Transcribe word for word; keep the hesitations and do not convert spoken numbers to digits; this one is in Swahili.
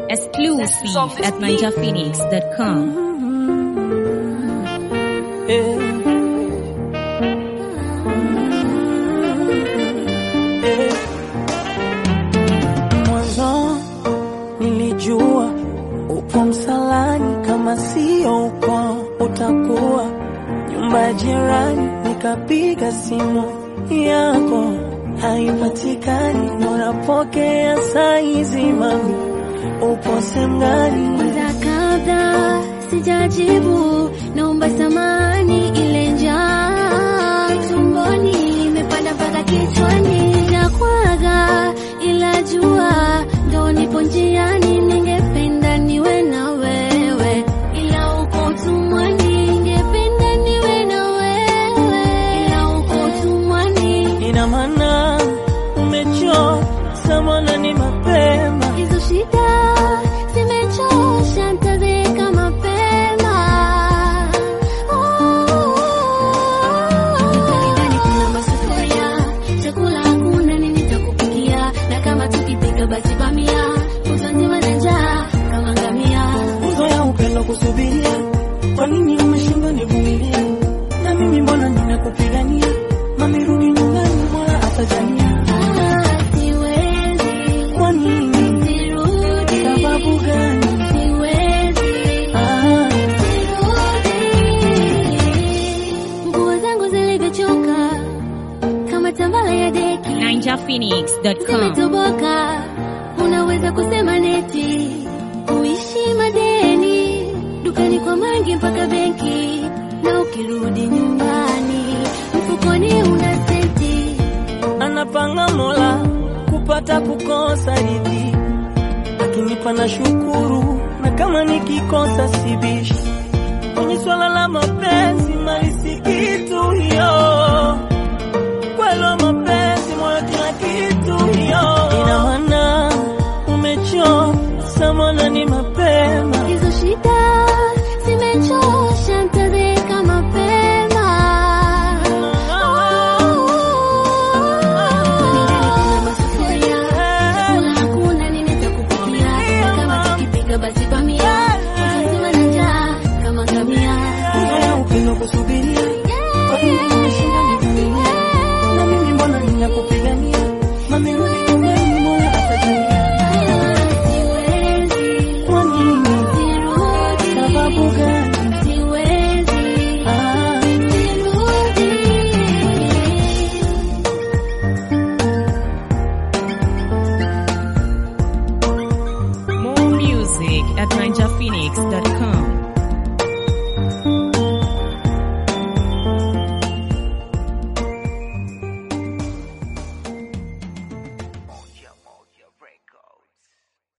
Exclusive at ninja phoenix dot com. Yeah. Yeah. Mwanzo nilijua upo msalani, kama sio upo utakuwa nyumba ya jirani. Nikapiga simu yako haipatikani, unapokea saizi mami, upo sehemu gani? Kwanza kabla sijajibu naomba samani, ile njaa tumboni imepanda mpaka kichwani. Nakwaga ila jua ndo nipo njiani, ningependa niwe na wewe ila uko tumwani. Ningependa niwe na wewe ila uko tumwani. Ina maana umechoka samana, ni mapema Hizo shida zimechosha, nitazeka mapema. Ndani kuna masufuria, chakula hakuna, nini nitakupikia? Na kama tukipika basi bamia, utanzima na njaa kama ngamia. uzoea upendo kusubiria, kwa nini umeshindwa nivumilia? Na mimi mbona ninakupigania, mami rudi nyumbani, mola atajania. Ah, siwezi. Kwa nini? Sirudi. Sababu gani? Siwezi. Ah, Nguo zangu zilivyochoka kama tambala ya deki, ninja phoenix dot com. zimetoboka. Unaweza kusema neti uishi madeni, dukani kwa mangi mpaka benki, na ukirudi nyumbani mfukoni una senti. anapanga mola kupata kukosa ridhi, akinipa na shukuru, na kama nikikosa sibishi. Kwenye swala la mapenzi mali si kitu hiyo, kwelo mapenzi moyo kila kitu hiyo. Ina maana umechoka samana, ni mapema Hizo shida zimechosha, nitazeka mapema. Kuna masufuria, chakula hakuna, nini nitakupikia? Na kama tukipika basi bamia, utanzima na njaa kama ngamia. uzoea upendo kusubiria, kwa nini umeshindwa nivumilia? Na mimi mbona ninakupigania, mami rudi nyumbani, mola atajania. Siwezi. Kwa nini? Sirudi. Sababu gani? Siwezi. Ah, Sirudi. More music at ninja phoenix dot com.